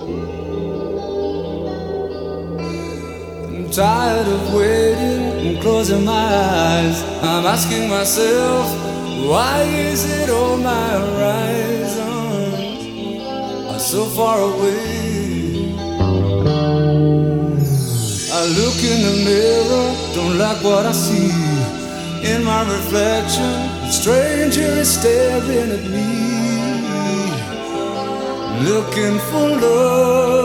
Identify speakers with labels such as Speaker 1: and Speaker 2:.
Speaker 1: I'm tired of waiting and closing my eyes. I'm asking myself, why is it all my horizons are so far away? I look in the mirror, don't like what I see. In my reflection, a stranger is staring at me, looking for love.